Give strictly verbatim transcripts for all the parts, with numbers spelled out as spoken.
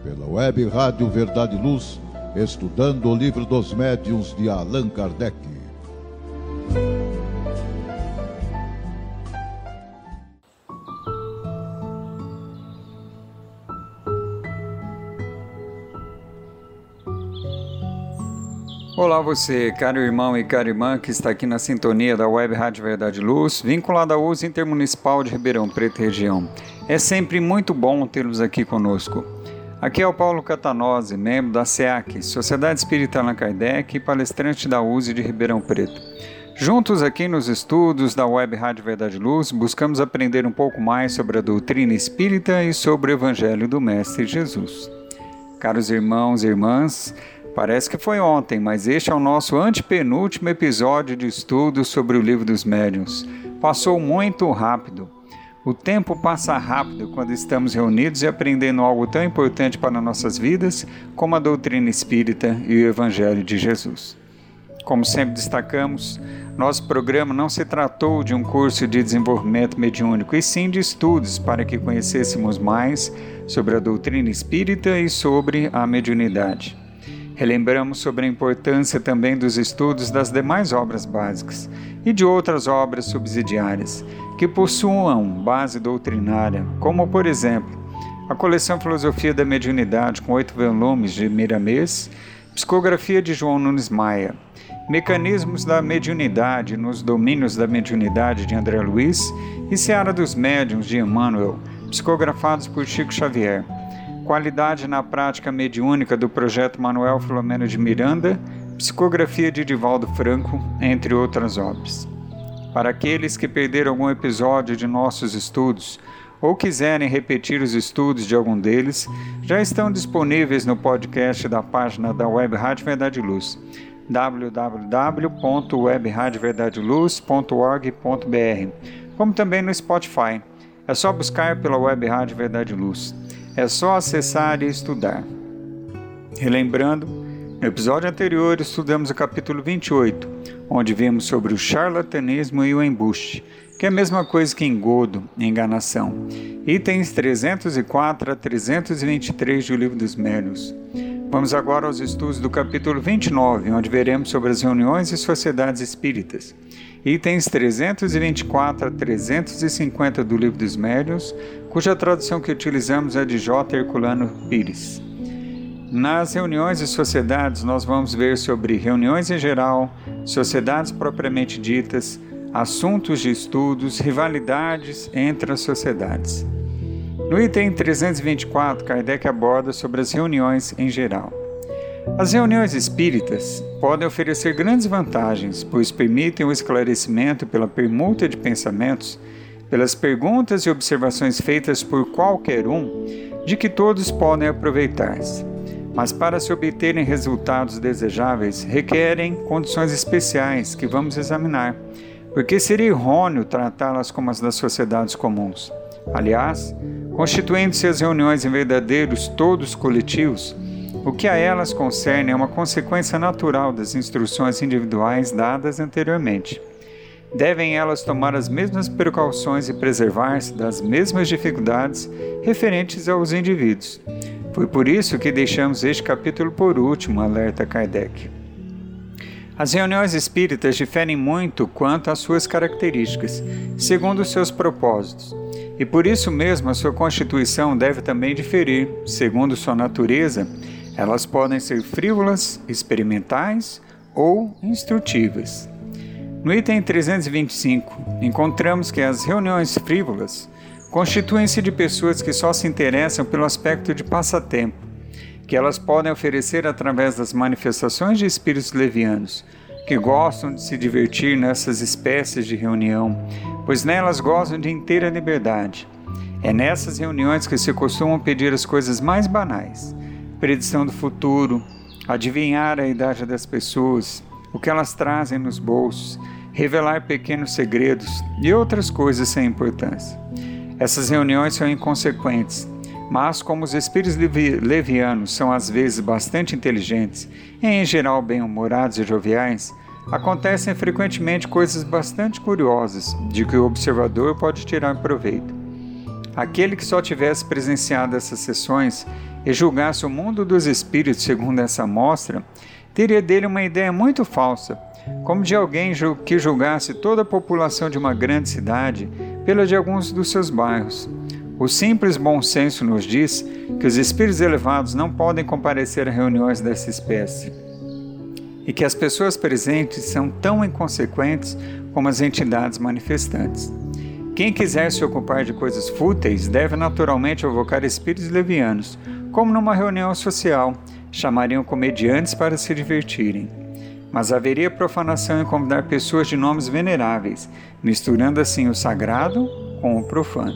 pela web Rádio Verdade e Luz, estudando o Livro dos Médiuns de Allan Kardec. Olá você, caro irmão e cara irmã que está aqui na sintonia da web Rádio Verdade e Luz, vinculada à U S Intermunicipal de Ribeirão Preto e região. É sempre muito bom tê-los aqui conosco. Aqui é o Paulo Catanose, membro da S E A C, Sociedade Espírita Allan Kardec e palestrante da U S E de Ribeirão Preto. Juntos aqui nos estudos da web Rádio Verdade e Luz, buscamos aprender um pouco mais sobre a doutrina espírita e sobre o Evangelho do Mestre Jesus. Caros irmãos e irmãs, parece que foi ontem, mas este é o nosso antepenúltimo episódio de estudo sobre o Livro dos Médiuns. Passou muito rápido. O tempo passa rápido quando estamos reunidos e aprendendo algo tão importante para nossas vidas como a doutrina espírita e o Evangelho de Jesus. Como sempre destacamos, nosso programa não se tratou de um curso de desenvolvimento mediúnico, e sim de estudos para que conhecêssemos mais sobre a doutrina espírita e sobre a mediunidade. Relembramos sobre a importância também dos estudos das demais obras básicas e de outras obras subsidiárias que possuam base doutrinária, como, por exemplo, a coleção Filosofia da Mediunidade com oito volumes de Miramês, Psicografia de João Nunes Maia, Mecanismos da Mediunidade nos Domínios da Mediunidade de André Luiz e Seara dos Médiuns de Emmanuel, psicografados por Chico Xavier. Qualidade na Prática Mediúnica do Projeto Manuel Filomeno de Miranda, Psicografia de Divaldo Franco, entre outras obras. Para aqueles que perderam algum episódio de nossos estudos ou quiserem repetir os estudos de algum deles, já estão disponíveis no podcast da página da Web Rádio Verdade e Luz, w w w ponto web rádio verdade luz ponto org ponto b r, como também no Spotify. É só buscar pela Web Rádio Verdade e Luz. É só acessar e estudar. Relembrando, no episódio anterior estudamos o capítulo vinte e oito, onde vimos sobre o charlatanismo e o embuste, que é a mesma coisa que engodo, enganação. Itens trezentos e quatro a trezentos e vinte e três do Livro dos Médiuns. Vamos agora aos estudos do capítulo vinte e nove, onde veremos sobre as reuniões e sociedades espíritas. Itens trezentos e vinte e quatro a trezentos e cinquenta do Livro dos Médiuns, cuja tradução que utilizamos é de J. Herculano Pires. Nas reuniões e sociedades, nós vamos ver sobre reuniões em geral, sociedades propriamente ditas, assuntos de estudos, rivalidades entre as sociedades. No item trezentos e vinte e quatro, Kardec aborda sobre as reuniões em geral. As reuniões espíritas podem oferecer grandes vantagens, pois permitem o esclarecimento pela permuta de pensamentos, pelas perguntas e observações feitas por qualquer um, de que todos podem aproveitar-se. Mas para se obterem resultados desejáveis, requerem condições especiais que vamos examinar, porque seria errôneo tratá-las como as das sociedades comuns. Aliás, constituindo-se as reuniões em verdadeiros todos coletivos, o que a elas concerne é uma consequência natural das instruções individuais dadas anteriormente. Devem elas tomar as mesmas precauções e preservar-se das mesmas dificuldades referentes aos indivíduos. Foi por isso que deixamos este capítulo por último, alerta Kardec. As reuniões espíritas diferem muito quanto às suas características, segundo os seus propósitos, e por isso mesmo a sua constituição deve também diferir, segundo sua natureza. Elas podem ser frívolas, experimentais ou instrutivas. No item trezentos e vinte e cinco, encontramos que as reuniões frívolas constituem-se de pessoas que só se interessam pelo aspecto de passatempo, que elas podem oferecer através das manifestações de espíritos levianos, que gostam de se divertir nessas espécies de reunião, pois nelas gozam de inteira liberdade. É nessas reuniões que se costumam pedir as coisas mais banais, predição do futuro, adivinhar a idade das pessoas, o que elas trazem nos bolsos, revelar pequenos segredos e outras coisas sem importância. Essas reuniões são inconsequentes, mas como os espíritos levi- levianos são às vezes bastante inteligentes e em geral bem-humorados e joviais, acontecem frequentemente coisas bastante curiosas de que o observador pode tirar proveito. Aquele que só tivesse presenciado essas sessões e julgasse o mundo dos espíritos segundo essa amostra, teria dele uma ideia muito falsa, como de alguém que julgasse toda a população de uma grande cidade pela de alguns dos seus bairros. O simples bom senso nos diz que os espíritos elevados não podem comparecer a reuniões dessa espécie e que as pessoas presentes são tão inconsequentes como as entidades manifestantes. Quem quiser se ocupar de coisas fúteis deve naturalmente evocar espíritos levianos, como numa reunião social, chamariam comediantes para se divertirem. Mas haveria profanação em convidar pessoas de nomes veneráveis, misturando assim o sagrado com o profano.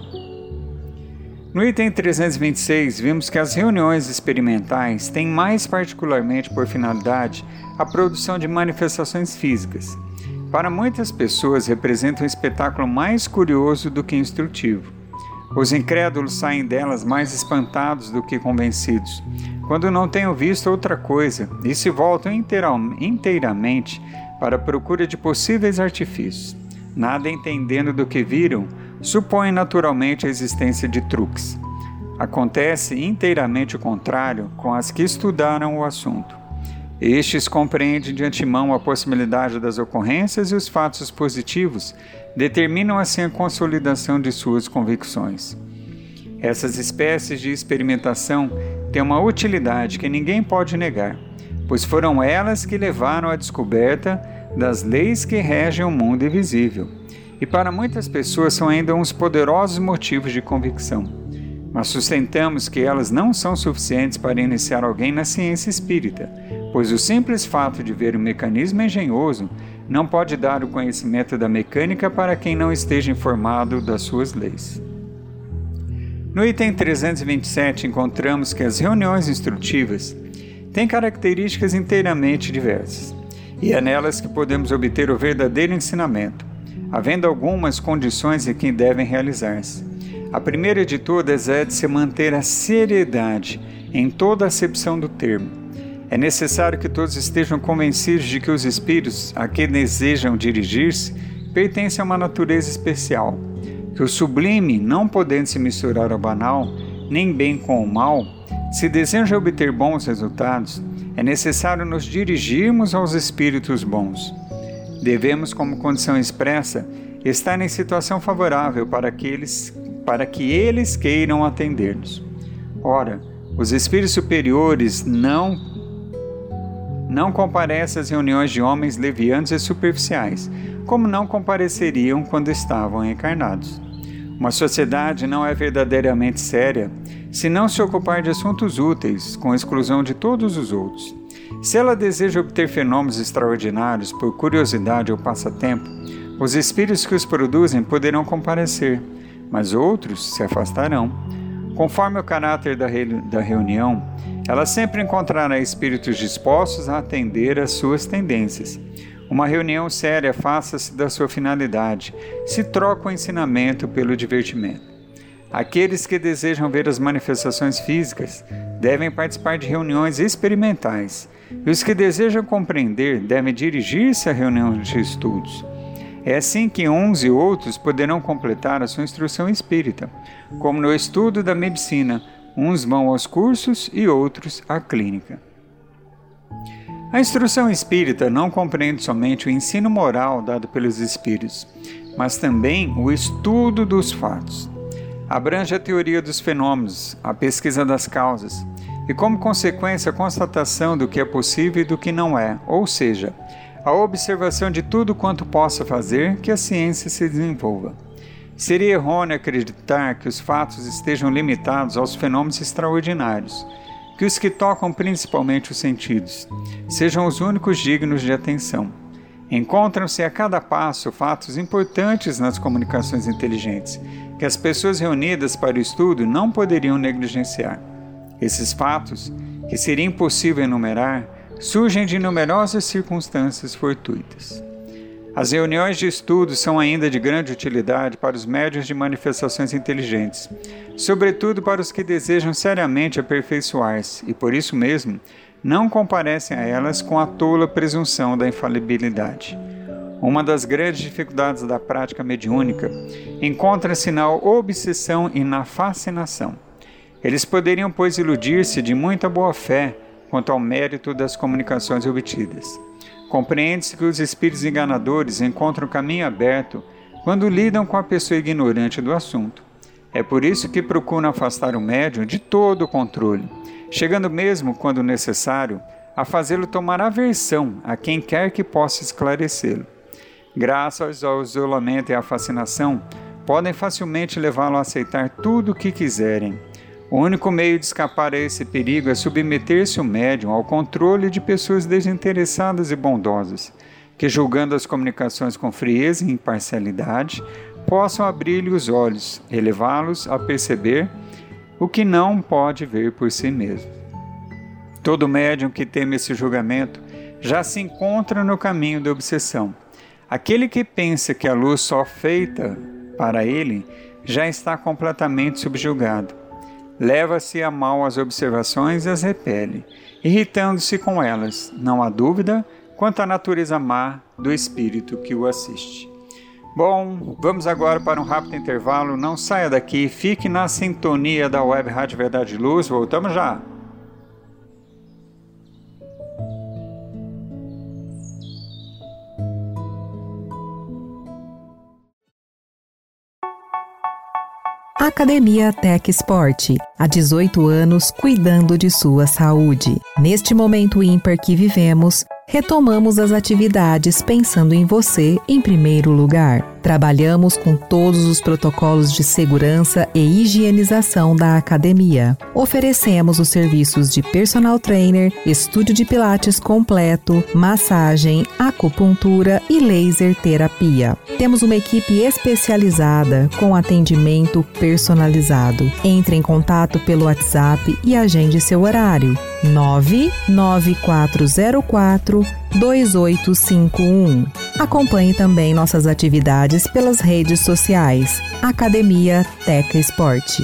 No item trezentos e vinte e seis, vimos que as reuniões experimentais têm mais particularmente por finalidade a produção de manifestações físicas. Para muitas pessoas, representam um espetáculo mais curioso do que instrutivo. Os incrédulos saem delas mais espantados do que convencidos, quando não tenham visto outra coisa, e se voltam inteiramente para a procura de possíveis artifícios. Nada entendendo do que viram, supõem naturalmente a existência de truques. Acontece inteiramente o contrário com as que estudaram o assunto. Estes compreendem de antemão a possibilidade das ocorrências e os fatos positivos determinam assim a consolidação de suas convicções. Essas espécies de experimentação têm uma utilidade que ninguém pode negar, pois foram elas que levaram à descoberta das leis que regem o mundo invisível, e para muitas pessoas são ainda uns poderosos motivos de convicção. Mas sustentamos que elas não são suficientes para iniciar alguém na ciência espírita, pois o simples fato de ver um mecanismo engenhoso não pode dar o conhecimento da mecânica para quem não esteja informado das suas leis. No item trezentos e vinte e sete encontramos que as reuniões instrutivas têm características inteiramente diversas, e é nelas que podemos obter o verdadeiro ensinamento, havendo algumas condições em que devem realizar-se. A primeira de todas é de se manter a seriedade em toda a acepção do termo. É necessário que todos estejam convencidos de que os espíritos a que desejam dirigir-se pertencem a uma natureza especial, que o sublime, não podendo se misturar ao banal, nem bem com o mal, se deseja obter bons resultados, é necessário nos dirigirmos aos espíritos bons. Devemos, como condição expressa, estar em situação favorável para que eles, para que eles queiram atender-nos. Ora, os espíritos superiores não Não comparecem às reuniões de homens levianos e superficiais, como não compareceriam quando estavam encarnados. Uma sociedade não é verdadeiramente séria se não se ocupar de assuntos úteis, com exclusão de todos os outros. Se ela deseja obter fenômenos extraordinários por curiosidade ou passatempo, os espíritos que os produzem poderão comparecer, mas outros se afastarão. Conforme o caráter da, re... da reunião, ela sempre encontrará espíritos dispostos a atender às suas tendências. Uma reunião séria afasta-se da sua finalidade, se troca o ensinamento pelo divertimento. Aqueles que desejam ver as manifestações físicas devem participar de reuniões experimentais, e os que desejam compreender devem dirigir-se a reuniões de estudos. É assim que uns e outros poderão completar a sua instrução espírita, como no estudo da medicina, uns vão aos cursos e outros à clínica. A instrução espírita não compreende somente o ensino moral dado pelos espíritos, mas também o estudo dos fatos. Abrange a teoria dos fenômenos, a pesquisa das causas, e como consequência a constatação do que é possível e do que não é, ou seja, a observação de tudo quanto possa fazer que a ciência se desenvolva. Seria errôneo acreditar que os fatos estejam limitados aos fenômenos extraordinários, que os que tocam principalmente os sentidos sejam os únicos dignos de atenção. Encontram-se a cada passo fatos importantes nas comunicações inteligentes, que as pessoas reunidas para o estudo não poderiam negligenciar. Esses fatos, que seria impossível enumerar, surgem de numerosas circunstâncias fortuitas. As reuniões de estudo são ainda de grande utilidade para os médiuns de manifestações inteligentes, sobretudo para os que desejam seriamente aperfeiçoar-se e, por isso mesmo, não comparecem a elas com a tola presunção da infalibilidade. Uma das grandes dificuldades da prática mediúnica encontra-se na obsessão e na fascinação. Eles poderiam, pois, iludir-se de muita boa-fé quanto ao mérito das comunicações obtidas. Compreende-se que os espíritos enganadores encontram caminho aberto quando lidam com a pessoa ignorante do assunto. É por isso que procuram afastar o médium de todo o controle, chegando mesmo, quando necessário, a fazê-lo tomar aversão a quem quer que possa esclarecê-lo. Graças ao isolamento e à fascinação, podem facilmente levá-lo a aceitar tudo o que quiserem. O único meio de escapar a esse perigo é submeter-se o médium ao controle de pessoas desinteressadas e bondosas, que, julgando as comunicações com frieza e imparcialidade, possam abrir-lhe os olhos e levá-los a perceber o que não pode ver por si mesmo. Todo médium que teme esse julgamento já se encontra no caminho da obsessão. Aquele que pensa que a luz só feita para ele já está completamente subjugado. Leva-se a mal as observações e as repele, irritando-se com elas, não há dúvida, quanto à natureza má do espírito que o assiste. Bom, vamos agora para um rápido intervalo. Não saia daqui, fique na sintonia da Web Rádio Verdade e Luz. Voltamos já! Academia Tech Sport, há dezoito anos cuidando de sua saúde. Neste momento ímpar que vivemos, retomamos as atividades pensando em você em primeiro lugar. Trabalhamos com todos os protocolos de segurança e higienização da academia. Oferecemos os serviços de personal trainer, estúdio de pilates completo, massagem, acupuntura e laser terapia. Temos uma equipe especializada com atendimento personalizado. Entre em contato pelo WhatsApp e agende seu horário. nove nove quatro zero quatro dois oito cinco um. Acompanhe também nossas atividades pelas redes sociais. Academia Tech Sport.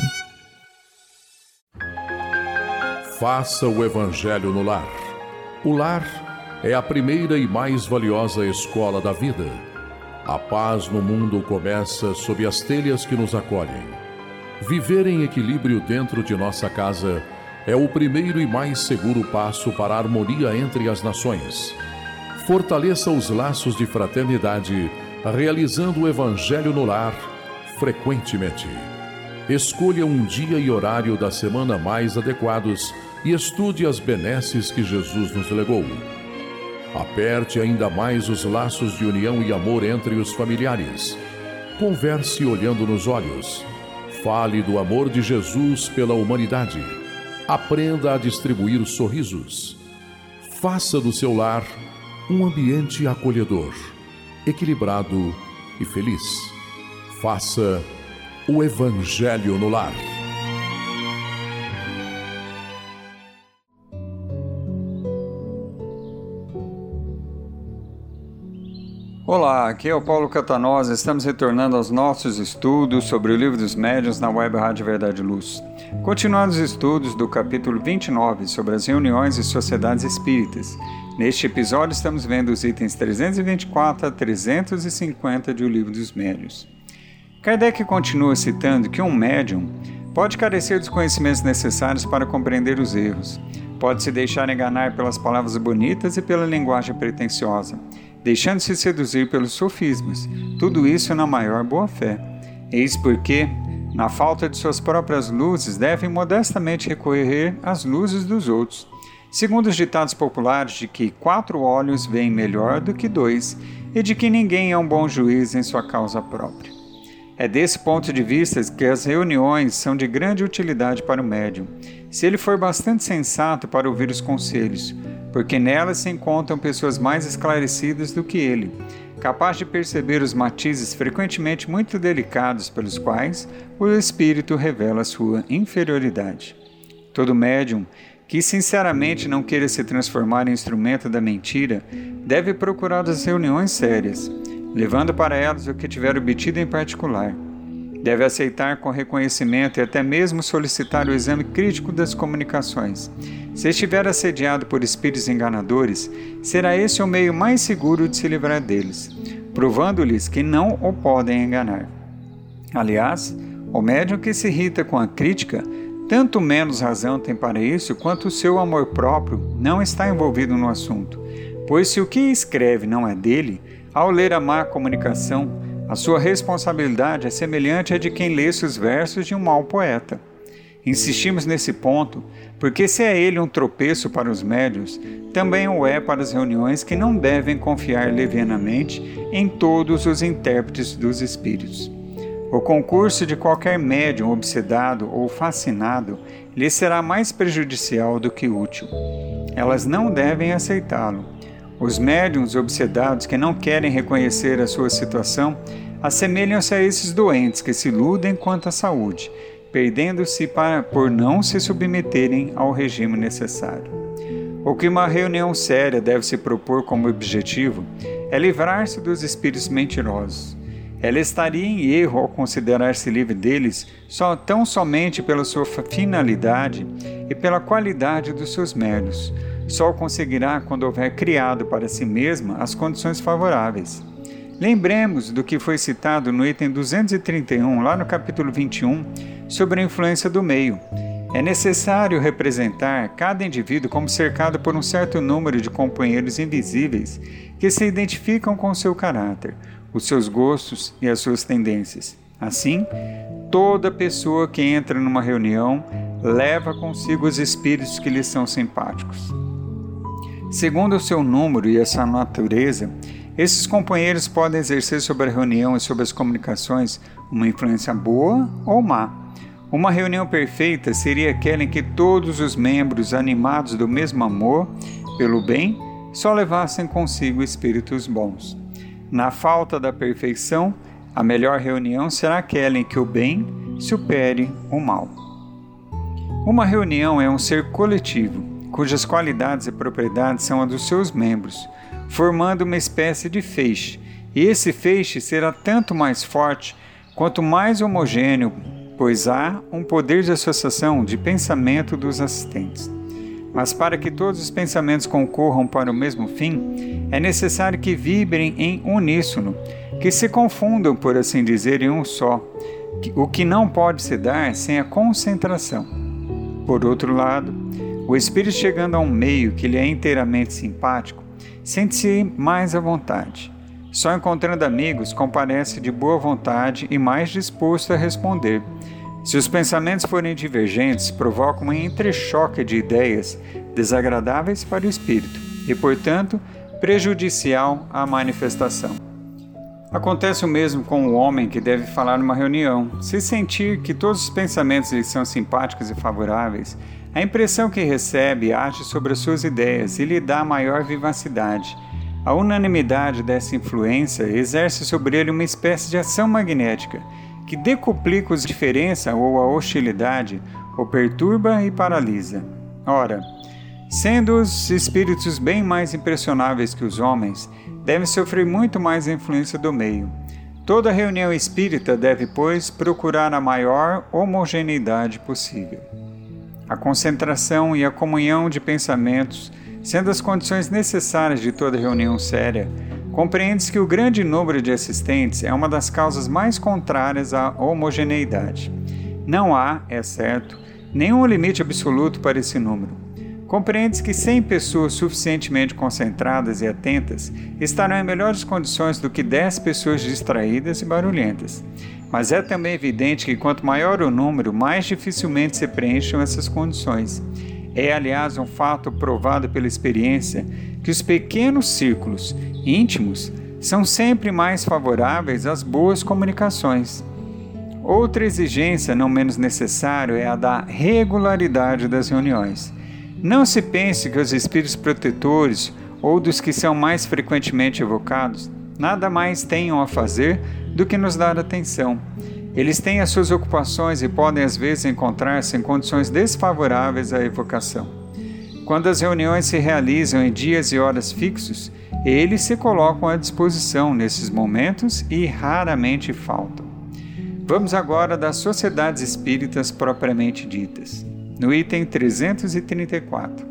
Faça o Evangelho no lar. O lar é a primeira e mais valiosa escola da vida. A paz no mundo começa sob as telhas que nos acolhem. Viver em equilíbrio dentro de nossa casa é o primeiro e mais seguro passo para a harmonia entre as nações. Fortaleça os laços de fraternidade, realizando o Evangelho no lar frequentemente. Escolha um dia e horário da semana mais adequados e estude as benesses que Jesus nos legou. Aperte ainda mais os laços de união e amor entre os familiares. Converse olhando nos olhos. Fale do amor de Jesus pela humanidade. Aprenda a distribuir sorrisos. Faça do seu lar um ambiente acolhedor, equilibrado e feliz. Faça o Evangelho no lar. Olá, aqui é o Paulo Catanosa. Estamos retornando aos nossos estudos sobre o Livro dos Médiuns na Web Rádio Verdade e Luz. Continuando os estudos do capítulo vinte e nove sobre as reuniões e sociedades espíritas. Neste episódio estamos vendo os itens trezentos e vinte e quatro a trezentos e cinquenta de O Livro dos Médiuns. Kardec continua citando que um médium pode carecer dos conhecimentos necessários para compreender os erros, pode se deixar enganar pelas palavras bonitas e pela linguagem pretensiosa, deixando-se seduzir pelos sofismas, tudo isso na maior boa-fé. Eis porque, na falta de suas próprias luzes, devem modestamente recorrer às luzes dos outros, segundo os ditados populares de que quatro olhos veem melhor do que dois e de que ninguém é um bom juiz em sua causa própria. É desse ponto de vista que as reuniões são de grande utilidade para o médium, se ele for bastante sensato para ouvir os conselhos, porque nelas se encontram pessoas mais esclarecidas do que ele, capaz de perceber os matizes frequentemente muito delicados pelos quais o espírito revela sua inferioridade. Todo médium que sinceramente não queira se transformar em instrumento da mentira deve procurar as reuniões sérias, levando para elas o que tiver obtido em particular. Deve aceitar com reconhecimento e até mesmo solicitar o exame crítico das comunicações. Se estiver assediado por espíritos enganadores, será esse o meio mais seguro de se livrar deles, provando-lhes que não o podem enganar. Aliás, o médium que se irrita com a crítica tanto menos razão tem para isso quanto o seu amor próprio não está envolvido no assunto, pois se o que escreve não é dele, ao ler a má comunicação, a sua responsabilidade é semelhante à de quem lê os versos de um mau poeta. Insistimos nesse ponto, porque se é ele um tropeço para os médiuns, também o é para as reuniões que não devem confiar levianamente em todos os intérpretes dos espíritos. O concurso de qualquer médium obsedado ou fascinado lhe será mais prejudicial do que útil. Elas não devem aceitá-lo. Os médiuns obsedados que não querem reconhecer a sua situação assemelham-se a esses doentes que se iludem quanto à saúde, perdendo-se para, por não se submeterem ao regime necessário. O que uma reunião séria deve se propor como objetivo é livrar-se dos espíritos mentirosos. Ela estaria em erro ao considerar-se livre deles só tão somente pela sua finalidade e pela qualidade dos seus médiuns. Só o conseguirá quando houver criado para si mesma as condições favoráveis. Lembremos do que foi citado no item duzentos e trinta e um, lá no capítulo vinte e um, sobre a influência do meio. É necessário representar cada indivíduo como cercado por um certo número de companheiros invisíveis que se identificam com o seu caráter, os seus gostos e as suas tendências. Assim, toda pessoa que entra numa reunião leva consigo os espíritos que lhe são simpáticos. Segundo o seu número e a sua natureza, esses companheiros podem exercer sobre a reunião e sobre as comunicações uma influência boa ou má. Uma reunião perfeita seria aquela em que todos os membros, animados do mesmo amor pelo bem, só levassem consigo espíritos bons. Na falta da perfeição, a melhor reunião será aquela em que o bem supere o mal. Uma reunião é um ser coletivo, cujas qualidades e propriedades são as dos seus membros, formando uma espécie de feixe, e esse feixe será tanto mais forte quanto mais homogêneo, pois há um poder de associação de pensamento dos assistentes. Mas para que todos os pensamentos concorram para o mesmo fim, é necessário que vibrem em uníssono, que se confundam, por assim dizer, em um só, o que não pode se dar sem a concentração. Por outro lado, o espírito chegando a um meio que lhe é inteiramente simpático, sente-se mais à vontade. Só encontrando amigos, comparece de boa vontade e mais disposto a responder. Se os pensamentos forem divergentes, provocam um entrechoque de ideias desagradáveis para o espírito e, portanto, prejudicial à manifestação. Acontece o mesmo com o homem que deve falar numa reunião. Se sentir que todos os pensamentos lhe são simpáticos e favoráveis, a impressão que recebe age sobre as suas ideias e lhe dá maior vivacidade. A unanimidade dessa influência exerce sobre ele uma espécie de ação magnética, que decuplica a diferença ou a hostilidade, o perturba e paralisa. Ora, sendo os espíritos bem mais impressionáveis que os homens, devem sofrer muito mais a influência do meio. Toda reunião espírita deve, pois, procurar a maior homogeneidade possível. A concentração e a comunhão de pensamentos, sendo as condições necessárias de toda reunião séria, compreende-se que o grande número de assistentes é uma das causas mais contrárias à homogeneidade. Não há, é certo, nenhum limite absoluto para esse número. Compreende-se que cem pessoas suficientemente concentradas e atentas estarão em melhores condições do que dez pessoas distraídas e barulhentas. Mas é também evidente que quanto maior o número, mais dificilmente se preenchem essas condições. É, aliás, um fato provado pela experiência que os pequenos círculos íntimos são sempre mais favoráveis às boas comunicações. Outra exigência não menos necessária é a da regularidade das reuniões. Não se pense que os espíritos protetores ou dos que são mais frequentemente evocados nada mais tenham a fazer do que nos dar atenção. Eles têm as suas ocupações e podem às vezes encontrar-se em condições desfavoráveis à evocação. Quando as reuniões se realizam em dias e horas fixos, eles se colocam à disposição nesses momentos e raramente faltam. Vamos agora das sociedades espíritas propriamente ditas. No item trezentos e trinta e quatro.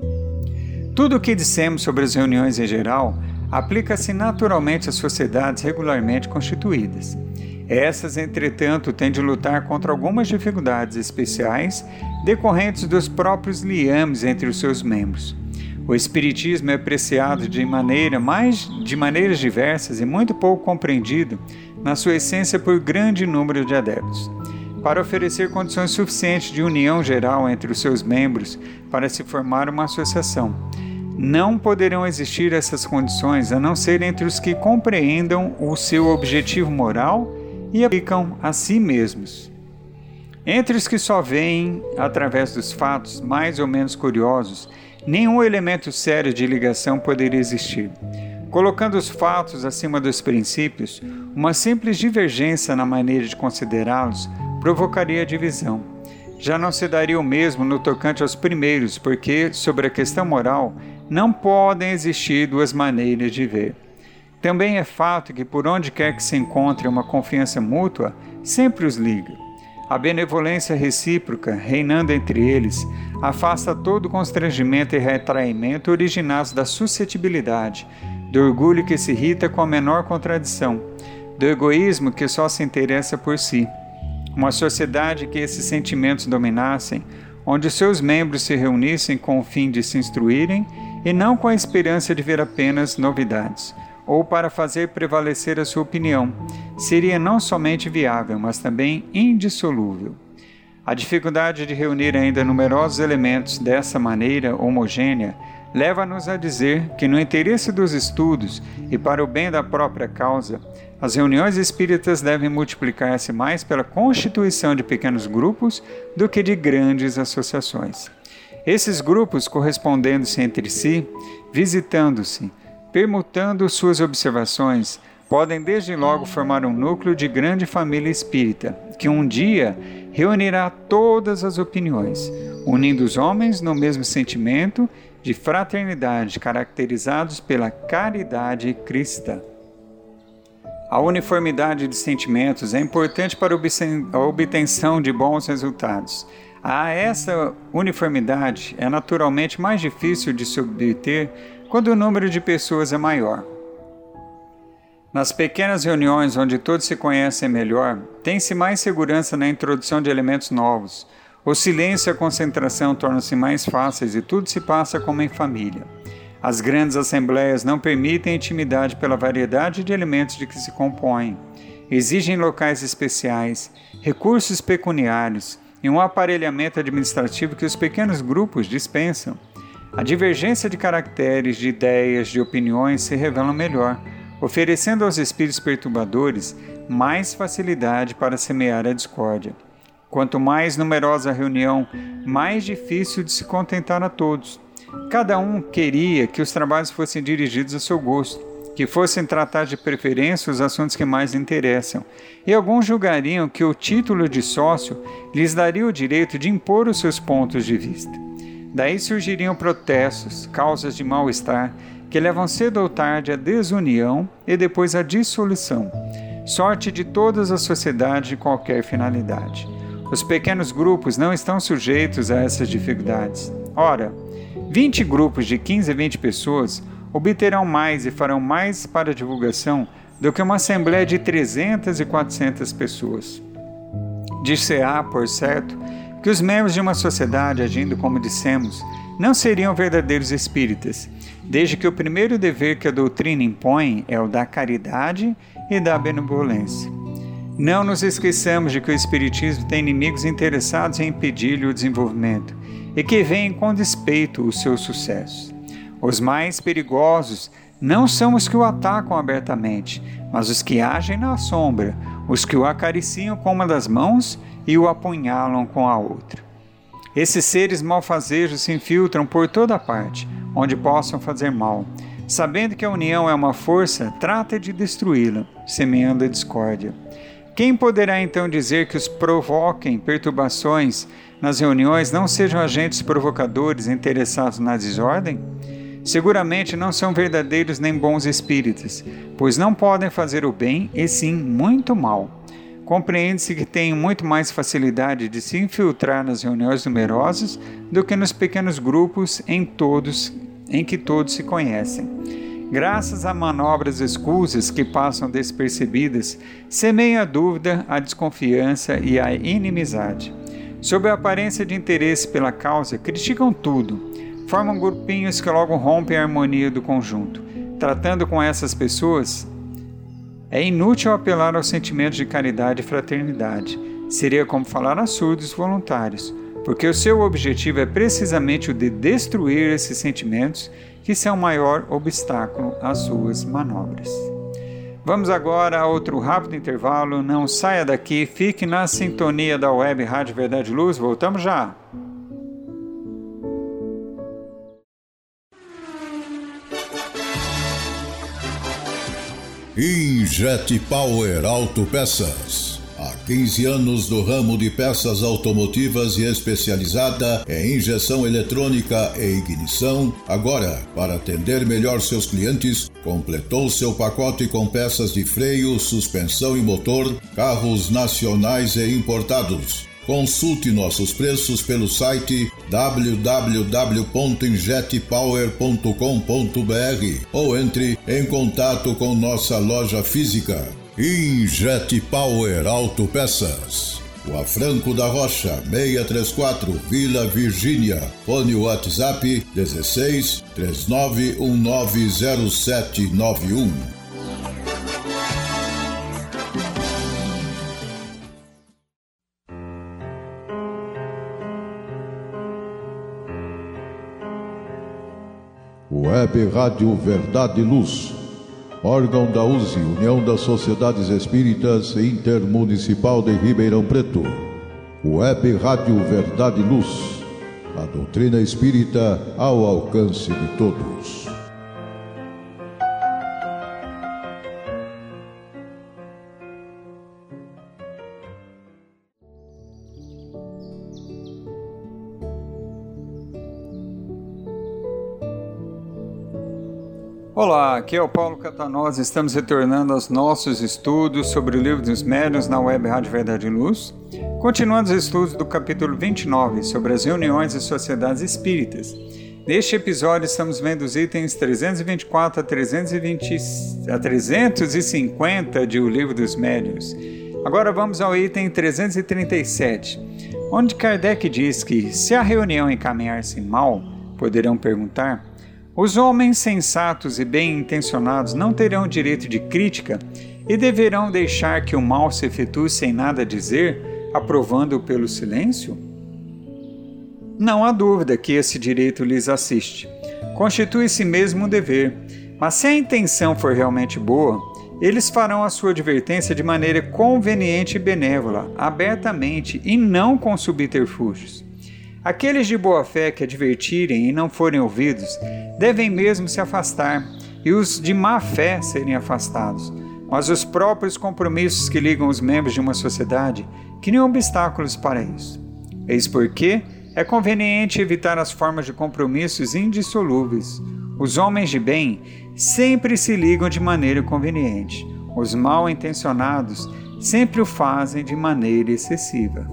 Tudo o que dissemos sobre as reuniões em geral aplica-se naturalmente às sociedades regularmente constituídas. Essas, entretanto, têm de lutar contra algumas dificuldades especiais decorrentes dos próprios liames entre os seus membros. O Espiritismo é apreciado de, maneira mais, de maneiras diversas e muito pouco compreendido na sua essência por grande número de adeptos. Para oferecer condições suficientes de união geral entre os seus membros para se formar uma associação. Não poderão existir essas condições a não ser entre os que compreendam o seu objetivo moral e aplicam a si mesmos. Entre os que só veem através dos fatos mais ou menos curiosos, nenhum elemento sério de ligação poderia existir. Colocando os fatos acima dos princípios, uma simples divergência na maneira de considerá-los provocaria divisão. Já não se daria o mesmo no tocante aos primeiros, porque, sobre a questão moral, não podem existir duas maneiras de ver. Também é fato que, por onde quer que se encontre uma confiança mútua, sempre os liga. A benevolência recíproca, reinando entre eles, afasta todo constrangimento e retraimento originados da suscetibilidade, do orgulho que se irrita com a menor contradição, do egoísmo que só se interessa por si. Uma sociedade que esses sentimentos dominassem, onde seus membros se reunissem com o fim de se instruírem e não com a esperança de ver apenas novidades, ou para fazer prevalecer a sua opinião, seria não somente viável, mas também indissolúvel. A dificuldade de reunir ainda numerosos elementos dessa maneira homogênea leva-nos a dizer que, no interesse dos estudos e para o bem da própria causa, as reuniões espíritas devem multiplicar-se mais pela constituição de pequenos grupos do que de grandes associações. Esses grupos, correspondendo-se entre si, visitando-se, permutando suas observações, podem desde logo formar um núcleo de grande família espírita, que um dia reunirá todas as opiniões, unindo os homens no mesmo sentimento de fraternidade, caracterizados pela caridade cristã. A uniformidade de sentimentos é importante para a obtenção de bons resultados. A essa uniformidade é naturalmente mais difícil de se obter quando o número de pessoas é maior. Nas pequenas reuniões onde todos se conhecem melhor, tem-se mais segurança na introdução de elementos novos. O silêncio e a concentração tornam-se mais fáceis e tudo se passa como em família. As grandes assembleias não permitem intimidade pela variedade de elementos de que se compõem. Exigem locais especiais, recursos pecuniários e um aparelhamento administrativo que os pequenos grupos dispensam. A divergência de caracteres, de ideias, de opiniões se revela melhor, oferecendo aos espíritos perturbadores mais facilidade para semear a discórdia. Quanto mais numerosa a reunião, mais difícil de se contentar a todos. Cada um queria que os trabalhos fossem dirigidos a seu gosto, que fossem tratar de preferência os assuntos que mais lhe interessam, e alguns julgariam que o título de sócio lhes daria o direito de impor os seus pontos de vista. Daí surgiriam protestos, causas de mal-estar, que levam cedo ou tarde à desunião e depois à dissolução, sorte de todas as sociedades de qualquer finalidade. Os pequenos grupos não estão sujeitos a essas dificuldades. Ora, vinte grupos de quinze a vinte pessoas obterão mais e farão mais para a divulgação do que uma assembleia de trezentas e quatrocentas pessoas. Dir-se-á, por certo, que os membros de uma sociedade, agindo como dissemos, não seriam verdadeiros espíritas, desde que o primeiro dever que a doutrina impõe é o da caridade e da benevolência. Não nos esqueçamos de que o Espiritismo tem inimigos interessados em impedir-lhe o desenvolvimento e que veem com despeito o seu sucesso. Os mais perigosos não são os que o atacam abertamente, mas os que agem na sombra, os que o acariciam com uma das mãos e o apunhalam com a outra. Esses seres malfazejos se infiltram por toda parte, onde possam fazer mal. Sabendo que a união é uma força, trata de destruí-la, semeando a discórdia. Quem poderá então dizer que os provoquem perturbações nas reuniões não sejam agentes provocadores interessados na desordem? Seguramente não são verdadeiros nem bons espíritas, pois não podem fazer o bem e sim muito mal. Compreende-se que têm muito mais facilidade de se infiltrar nas reuniões numerosas do que nos pequenos grupos em, todos, em que todos se conhecem. graças a manobras escusas que passam despercebidas, semeiam a dúvida, a desconfiança e a inimizade. Sob a aparência de interesse pela causa, criticam tudo, formam grupinhos que logo rompem a harmonia do conjunto. Tratando com essas pessoas, é inútil apelar aos sentimentos de caridade e fraternidade. Seria como falar a surdos voluntários, porque o seu objetivo é precisamente o de destruir esses sentimentos que são o maior obstáculo às suas manobras. Vamos agora a outro rápido intervalo. Não saia daqui, fique na sintonia da Web Rádio Verdade e Luz. Voltamos já! Injet Power Autopeças. Há quinze anos no ramo de peças automotivas e especializada em injeção eletrônica e ignição, agora, para atender melhor seus clientes, completou seu pacote com peças de freio, suspensão e motor, carros nacionais e importados. Consulte nossos preços pelo site w w w ponto injet power ponto com ponto b r ou entre em contato com nossa loja física. Injet Power Autopeças. Rua Franco da Rocha, seiscentos e trinta e quatro, Vila Virgínia. Fone WhatsApp dezesseis, três nove um nove zero sete nove um. Web Rádio Verdade e Luz, órgão da U S E, União das Sociedades Espíritas Intermunicipal de Ribeirão Preto. Web Rádio Verdade e Luz, a doutrina espírita ao alcance de todos. Olá, aqui é o Paulo Catanosa. Estamos retornando aos nossos estudos sobre o Livro dos Médiuns na Web Rádio Verdade e Luz, continuando os estudos do capítulo vinte e nove sobre as reuniões e sociedades espíritas. Neste episódio estamos vendo os itens trezentos e vinte e quatro a trezentos e vinte a trezentos e cinquenta de O Livro dos Médiuns. Agora vamos ao item trezentos e trinta e sete, onde Kardec diz que, se a reunião encaminhar-se mal, poderão perguntar: os homens sensatos e bem-intencionados não terão direito de crítica e deverão deixar que o mal se efetue sem nada dizer, aprovando-o pelo silêncio? Não há dúvida que esse direito lhes assiste. Constitui-se mesmo um dever, mas se a intenção for realmente boa, eles farão a sua advertência de maneira conveniente e benévola, abertamente e não com subterfúgios. Aqueles de boa fé que advertirem e não forem ouvidos, devem mesmo se afastar, e os de má fé serem afastados. Mas os próprios compromissos que ligam os membros de uma sociedade criam obstáculos para isso. Eis porque é conveniente evitar as formas de compromissos indissolúveis. Os homens de bem sempre se ligam de maneira conveniente. Os mal intencionados sempre o fazem de maneira excessiva.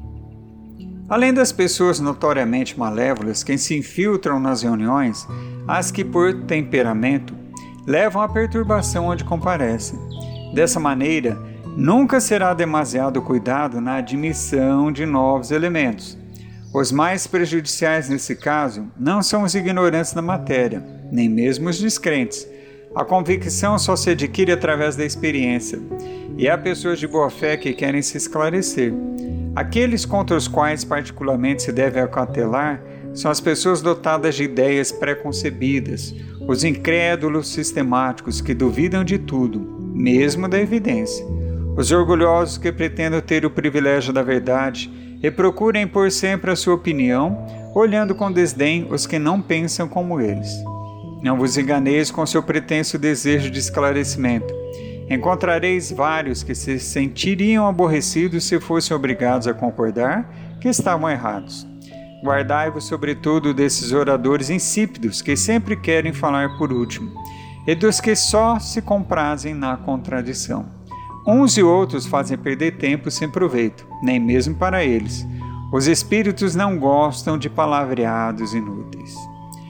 Além das pessoas notoriamente malévolas que se infiltram nas reuniões, as que por temperamento levam à perturbação onde comparecem. Dessa maneira, nunca será demasiado cuidado na admissão de novos elementos. Os mais prejudiciais nesse caso não são os ignorantes da matéria, nem mesmo os descrentes. A convicção só se adquire através da experiência, e há pessoas de boa fé que querem se esclarecer. Aqueles contra os quais particularmente se deve acautelar são as pessoas dotadas de ideias pré-concebidas, os incrédulos sistemáticos que duvidam de tudo, mesmo da evidência, os orgulhosos que pretendem ter o privilégio da verdade e procuram impor sempre a sua opinião, olhando com desdém os que não pensam como eles. Não vos enganeis com seu pretenso desejo de esclarecimento. Encontrareis vários que se sentiriam aborrecidos se fossem obrigados a concordar que estavam errados. Guardai-vos, sobretudo, desses oradores insípidos que sempre querem falar por último, e dos que só se comprazem na contradição. Uns e outros fazem perder tempo sem proveito, nem mesmo para eles. Os espíritos não gostam de palavreados inúteis.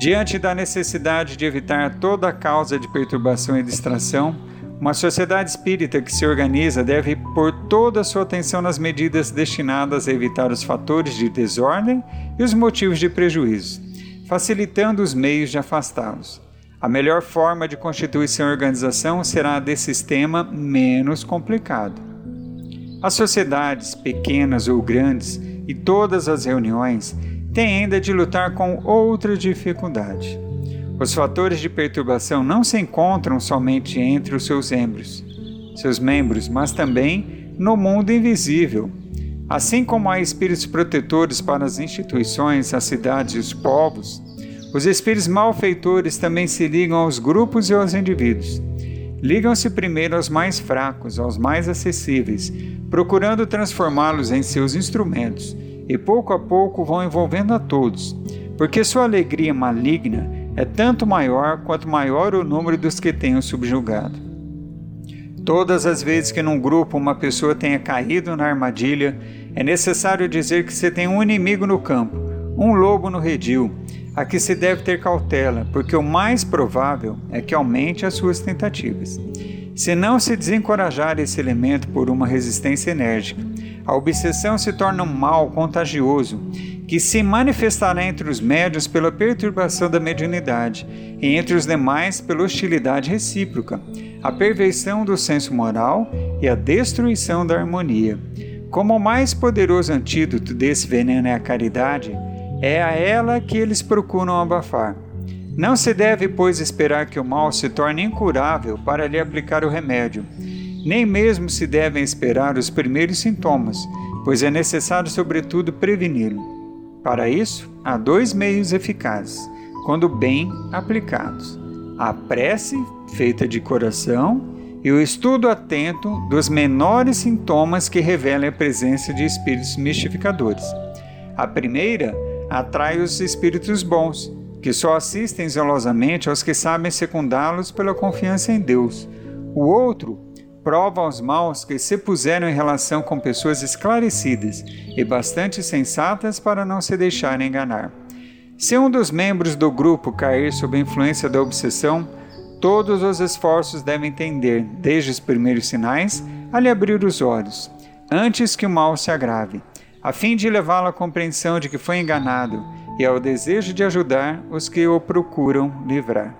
Diante da necessidade de evitar toda a causa de perturbação e distração, uma sociedade espírita que se organiza deve pôr toda a sua atenção nas medidas destinadas a evitar os fatores de desordem e os motivos de prejuízo, facilitando os meios de afastá-los. A melhor forma de constituição e organização será a de sistema menos complicado. As sociedades, pequenas ou grandes, e todas as reuniões têm ainda de lutar com outra dificuldade. Os fatores de perturbação não se encontram somente entre os seus membros, seus membros, mas também no mundo invisível. Assim como há espíritos protetores para as instituições, as cidades e os povos, os espíritos malfeitores também se ligam aos grupos e aos indivíduos. Ligam-se primeiro aos mais fracos, aos mais acessíveis, procurando transformá-los em seus instrumentos, e pouco a pouco vão envolvendo a todos, porque sua alegria maligna é tanto maior quanto maior o número dos que tenham subjugado. Todas as vezes que num grupo uma pessoa tenha caído na armadilha, é necessário dizer que você tem um inimigo no campo, um lobo no redil, a que se deve ter cautela, porque o mais provável é que aumente as suas tentativas. Se não se desencorajar esse elemento por uma resistência enérgica, a obsessão se torna um mal contagioso, que se manifestará entre os médiuns pela perturbação da mediunidade e entre os demais pela hostilidade recíproca, a perversão do senso moral e a destruição da harmonia. Como o mais poderoso antídoto desse veneno é a caridade, é a ela que eles procuram abafar. Não se deve, pois, esperar que o mal se torne incurável para lhe aplicar o remédio. Nem mesmo se devem esperar os primeiros sintomas, pois é necessário, sobretudo, preveni-lo. Para isso, há dois meios eficazes, quando bem aplicados: a prece, feita de coração, e o estudo atento dos menores sintomas que revelam a presença de espíritos mistificadores. A primeira atrai os espíritos bons, que só assistem zelosamente aos que sabem secundá-los pela confiança em Deus. O outro prova aos maus que se puseram em relação com pessoas esclarecidas e bastante sensatas para não se deixarem enganar. Se um dos membros do grupo cair sob a influência da obsessão, todos os esforços devem tender, desde os primeiros sinais, a lhe abrir os olhos, antes que o mal se agrave, a fim de levá-lo à compreensão de que foi enganado e ao desejo de ajudar os que o procuram livrar.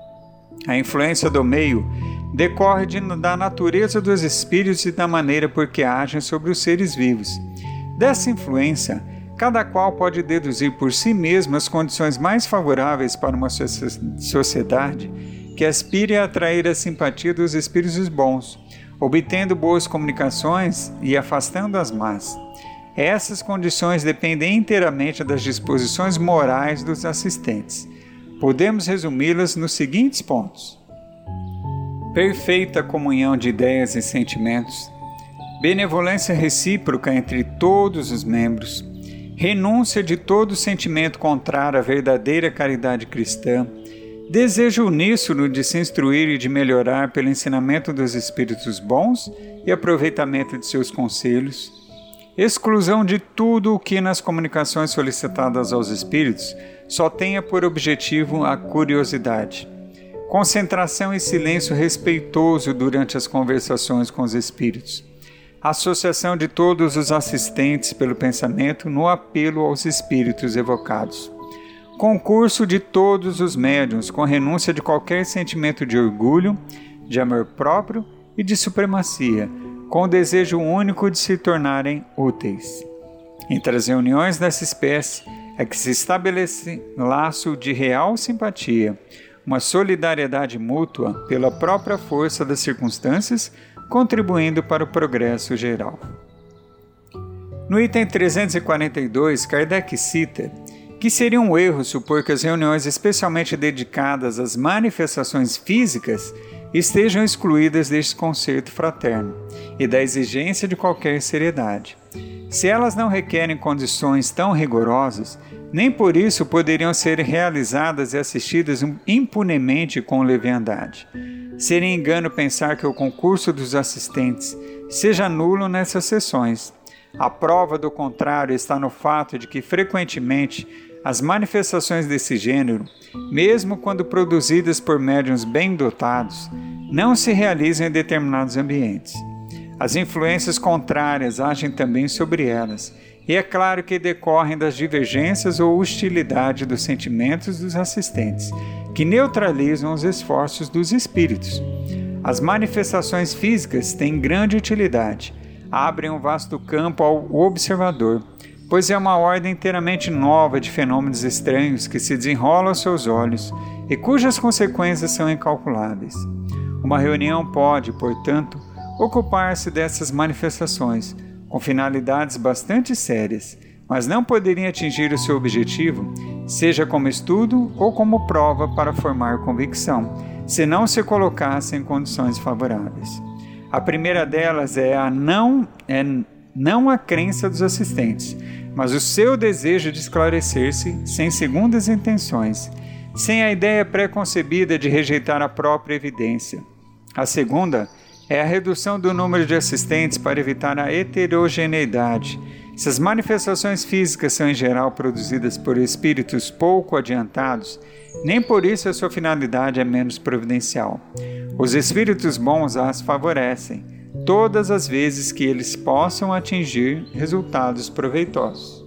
A influência do meio decorre de, da natureza dos espíritos e da maneira por que agem sobre os seres vivos. Dessa influência, cada qual pode deduzir por si mesmo as condições mais favoráveis para uma sociedade que aspire a atrair a simpatia dos espíritos bons, obtendo boas comunicações e afastando as más. Essas condições dependem inteiramente das disposições morais dos assistentes. Podemos resumi-las nos seguintes pontos: perfeita comunhão de ideias e sentimentos, benevolência recíproca entre todos os membros, renúncia de todo sentimento contrário à verdadeira caridade cristã, desejo uníssono de se instruir e de melhorar pelo ensinamento dos espíritos bons e aproveitamento de seus conselhos, exclusão de tudo o que nas comunicações solicitadas aos espíritos só tenha por objetivo a curiosidade, concentração e silêncio respeitoso durante as conversações com os espíritos, associação de todos os assistentes pelo pensamento no apelo aos espíritos evocados, concurso de todos os médiuns com renúncia de qualquer sentimento de orgulho, de amor próprio e de supremacia, com o desejo único de se tornarem úteis. Entre as reuniões dessa espécie é que se estabelece laço de real simpatia, uma solidariedade mútua pela própria força das circunstâncias, contribuindo para o progresso geral. No item trezentos e quarenta e dois, Kardec cita que seria um erro supor que as reuniões especialmente dedicadas às manifestações físicas estejam excluídas deste concerto fraterno e da exigência de qualquer seriedade. Se elas não requerem condições tão rigorosas, nem por isso poderiam ser realizadas e assistidas impunemente com leviandade. Seria engano pensar que o concurso dos assistentes seja nulo nessas sessões. A prova do contrário está no fato de que, frequentemente, As manifestações desse gênero, mesmo quando produzidas por médiuns bem dotados, não se realizam em determinados ambientes. As influências contrárias agem também sobre elas, e é claro que decorrem das divergências ou hostilidade dos sentimentos dos assistentes, que neutralizam os esforços dos espíritos. As manifestações físicas têm grande utilidade, abrem um vasto campo ao observador, pois é uma ordem inteiramente nova de fenômenos estranhos que se desenrolam aos seus olhos e cujas consequências são incalculáveis. Uma reunião pode, portanto, ocupar-se dessas manifestações, com finalidades bastante sérias, mas não poderiam atingir o seu objetivo, seja como estudo ou como prova para formar convicção, se não se colocassem em condições favoráveis. A primeira delas é a não, é não a crença dos assistentes, mas o seu desejo de esclarecer-se sem segundas intenções, sem a ideia pré-concebida de rejeitar a própria evidência. A segunda é a redução do número de assistentes para evitar a heterogeneidade. Se as manifestações físicas são em geral produzidas por espíritos pouco adiantados, nem por isso a sua finalidade é menos providencial. Os espíritos bons as favorecem, todas as vezes que eles possam atingir resultados proveitosos.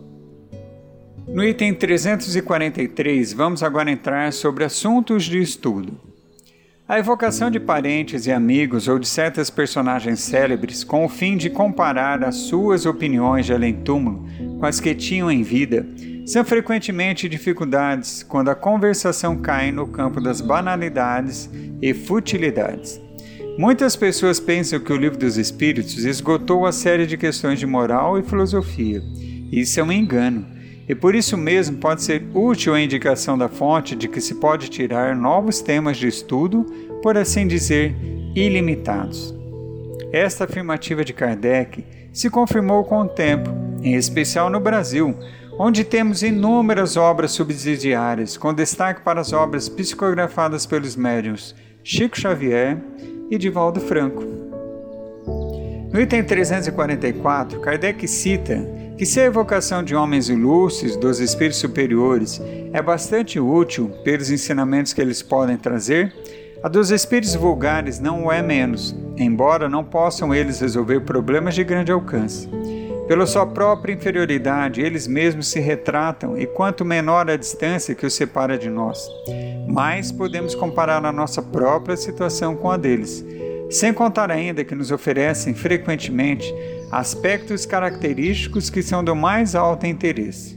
No item trezentos e quarenta e três, vamos agora entrar sobre assuntos de estudo. A evocação de parentes e amigos ou de certas personagens célebres com o fim de comparar as suas opiniões de além-túmulo com as que tinham em vida são frequentemente dificuldades quando a conversação cai no campo das banalidades e futilidades. Muitas pessoas pensam que o Livro dos Espíritos esgotou a série de questões de moral e filosofia. Isso é um engano, e por isso mesmo pode ser útil a indicação da fonte de que se pode tirar novos temas de estudo, por assim dizer, ilimitados. Esta afirmativa de Kardec se confirmou com o tempo, em especial no Brasil, onde temos inúmeras obras subsidiárias, com destaque para as obras psicografadas pelos médiuns Chico Xavier e Divaldo Franco. No item trezentos e quarenta e quatro, Kardec cita que se a evocação de homens ilustres, dos espíritos superiores, é bastante útil pelos ensinamentos que eles podem trazer, a dos espíritos vulgares não o é menos, embora não possam eles resolver problemas de grande alcance. Pela sua própria inferioridade, eles mesmos se retratam, e quanto menor a distância que os separa de nós, mais podemos comparar a nossa própria situação com a deles, sem contar ainda que nos oferecem frequentemente aspectos característicos que são do mais alto interesse.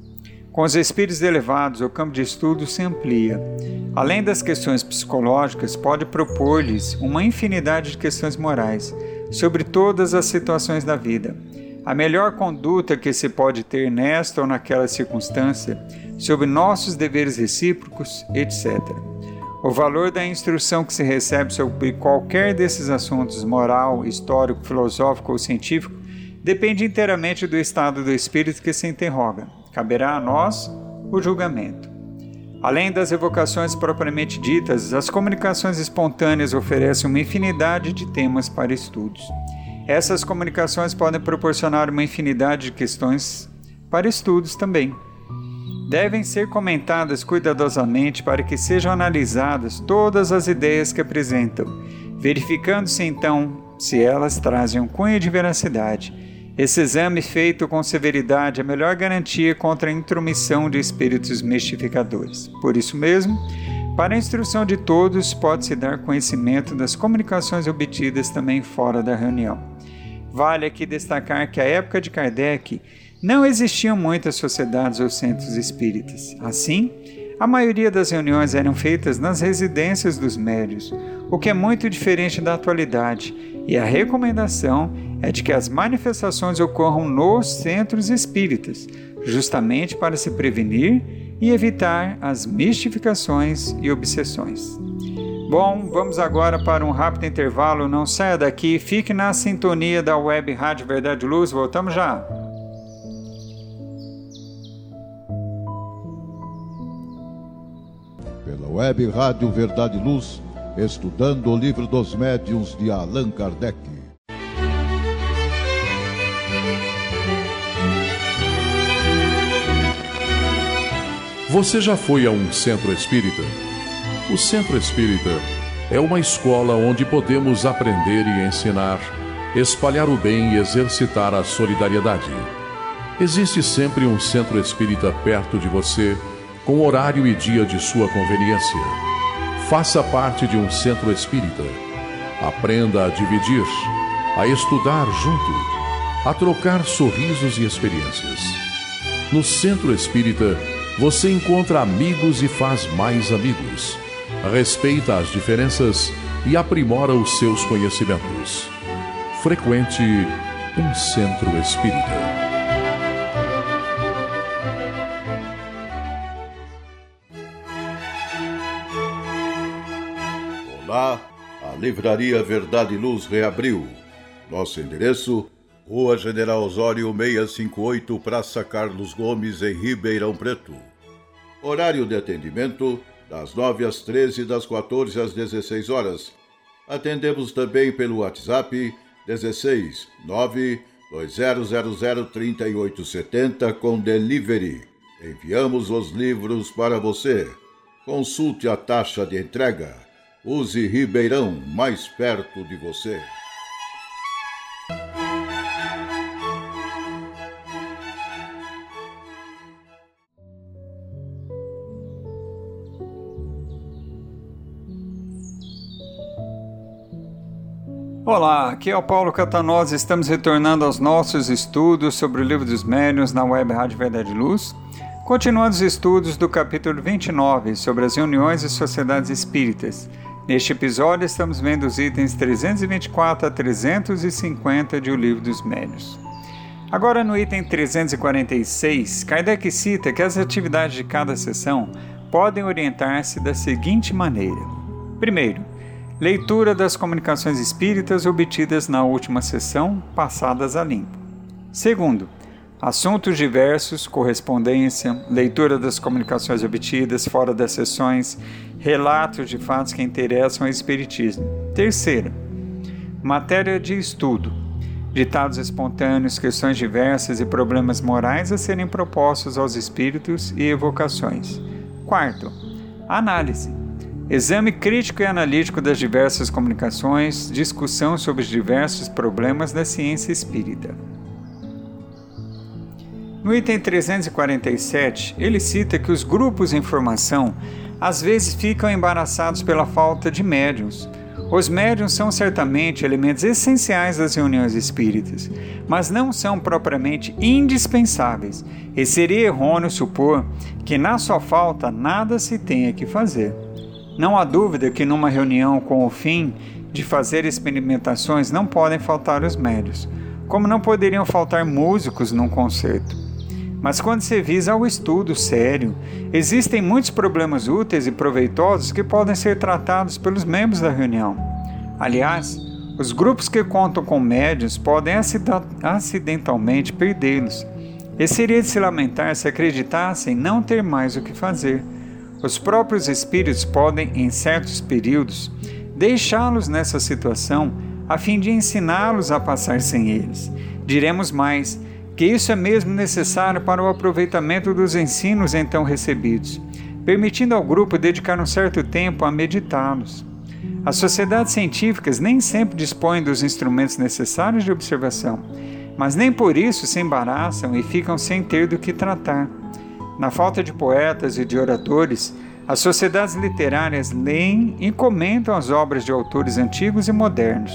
Com os espíritos elevados, o campo de estudo se amplia. Além das questões psicológicas, pode propor-lhes uma infinidade de questões morais, sobre todas as situações da vida. A melhor conduta que se pode ter nesta ou naquela circunstância, sobre nossos deveres recíprocos, etcétera. O valor da instrução que se recebe sobre qualquer desses assuntos, moral, histórico, filosófico ou científico, depende inteiramente do estado do espírito que se interroga. Caberá a nós o julgamento. Além das evocações propriamente ditas, as comunicações espontâneas oferecem uma infinidade de temas para estudos. Essas comunicações podem proporcionar uma infinidade de questões para estudos também. Devem ser comentadas cuidadosamente para que sejam analisadas todas as ideias que apresentam, verificando-se então se elas trazem um cunho de veracidade. Esse exame feito com severidade é a melhor garantia contra a intromissão de espíritos mistificadores. Por isso mesmo, para a instrução de todos, pode-se dar conhecimento das comunicações obtidas também fora da reunião. Vale aqui destacar que à época de Kardec, não existiam muitas sociedades ou centros espíritas. Assim, a maioria das reuniões eram feitas nas residências dos médiuns, o que é muito diferente da atualidade, e a recomendação é de que as manifestações ocorram nos centros espíritas, justamente para se prevenir e evitar as mistificações e obsessões. Bom, vamos agora para um rápido intervalo. Não saia daqui, fique na sintonia da Web Rádio Verdade e Luz. Voltamos já! Pela Web Rádio Verdade e Luz, estudando o Livro dos Médiuns de Allan Kardec. Você já foi a um centro espírita? O centro espírita é uma escola onde podemos aprender e ensinar, espalhar o bem e exercitar a solidariedade. Existe sempre um centro espírita perto de você, com horário e dia de sua conveniência. Faça parte de um centro espírita. Aprenda a dividir, a estudar junto, a trocar sorrisos e experiências. No centro espírita, você encontra amigos e faz mais amigos. Respeita as diferenças e aprimora os seus conhecimentos. Frequente um centro espírita. Olá, a Livraria Verdade e Luz reabriu. Nosso endereço: Rua General Osório seiscentos e cinquenta e oito, Praça Carlos Gomes, em Ribeirão Preto. Horário de atendimento: das nove às treze, das quatorze às dezesseis horas. Atendemos também pelo WhatsApp dezesseis nove dois zero zero zero três oito sete zero com delivery. Enviamos os livros para você. Consulte a taxa de entrega. Use Ribeirão, mais perto de você. Olá, aqui é o Paulo Catanós. Estamos retornando aos nossos estudos sobre o Livro dos Médiuns na Web Rádio Verdade e Luz, continuando os estudos do capítulo vinte e nove sobre as reuniões e sociedades espíritas. Neste episódio estamos vendo os itens trezentos e vinte e quatro a trezentos e cinquenta de O Livro dos Médiuns. Agora no item trezentos e quarenta e seis, Kardec cita que as atividades de cada sessão podem orientar-se da seguinte maneira. Primeiro, leitura das comunicações espíritas obtidas na última sessão, passadas a limpo. Segundo, assuntos diversos, correspondência, leitura das comunicações obtidas fora das sessões, relatos de fatos que interessam ao espiritismo. Terceiro, matéria de estudo, ditados espontâneos, questões diversas e problemas morais a serem propostos aos espíritos e evocações. Quarto, análise, exame crítico e analítico das diversas comunicações, discussão sobre os diversos problemas da ciência espírita. No item trezentos e quarenta e sete, ele cita que os grupos em formação às vezes ficam embaraçados pela falta de médiuns. Os médiuns são certamente elementos essenciais das reuniões espíritas, mas não são propriamente indispensáveis, e seria errôneo supor que na sua falta nada se tenha que fazer. Não há dúvida que numa reunião com o fim de fazer experimentações não podem faltar os médiuns, como não poderiam faltar músicos num concerto. Mas quando se visa ao estudo sério, existem muitos problemas úteis e proveitosos que podem ser tratados pelos membros da reunião. Aliás, os grupos que contam com médiuns podem acidentalmente perdê-los, e seria de se lamentar se acreditassem não ter mais o que fazer. Os próprios espíritos podem, em certos períodos, deixá-los nessa situação a fim de ensiná-los a passar sem eles. Diremos mais, que isso é mesmo necessário para o aproveitamento dos ensinos então recebidos, permitindo ao grupo dedicar um certo tempo a meditá-los. As sociedades científicas nem sempre dispõem dos instrumentos necessários de observação, mas nem por isso se embaraçam e ficam sem ter do que tratar. Na falta de poetas e de oradores, as sociedades literárias leem e comentam as obras de autores antigos e modernos.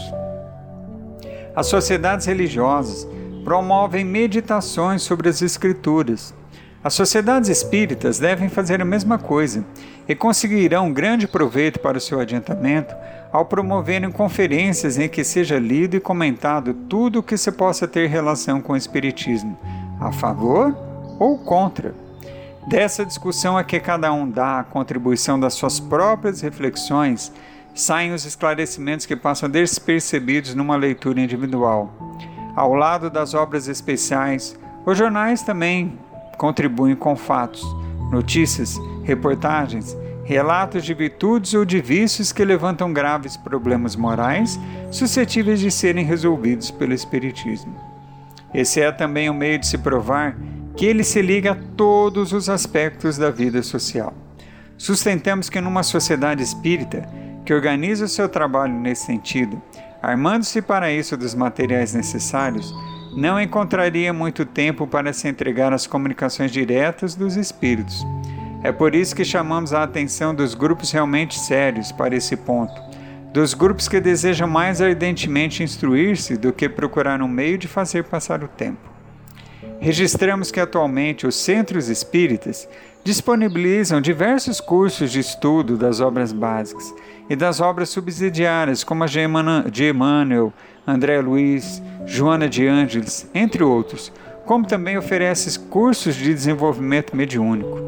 As sociedades religiosas promovem meditações sobre as Escrituras. As sociedades espíritas devem fazer a mesma coisa e conseguirão grande proveito para o seu adiantamento ao promoverem conferências em que seja lido e comentado tudo o que se possa ter relação com o espiritismo, a favor ou contra. Dessa discussão a que cada um dá a contribuição das suas próprias reflexões, saem os esclarecimentos que passam despercebidos numa leitura individual. Ao lado das obras especiais, os jornais também contribuem com fatos, notícias, reportagens, relatos de virtudes ou de vícios que levantam graves problemas morais suscetíveis de serem resolvidos pelo Espiritismo. Esse é também um meio de se provar que ele se liga a todos os aspectos da vida social. Sustentamos que numa sociedade espírita que organiza o seu trabalho nesse sentido, armando-se para isso dos materiais necessários, não encontraria muito tempo para se entregar às comunicações diretas dos espíritos. É por isso que chamamos a atenção dos grupos realmente sérios para esse ponto, dos grupos que desejam mais ardentemente instruir-se do que procurar um meio de fazer passar o tempo. Registramos que atualmente os centros espíritas disponibilizam diversos cursos de estudo das obras básicas e das obras subsidiárias, como a de Emmanuel, André Luiz, Joana de Ângeles, entre outros, como também oferece cursos de desenvolvimento mediúnico.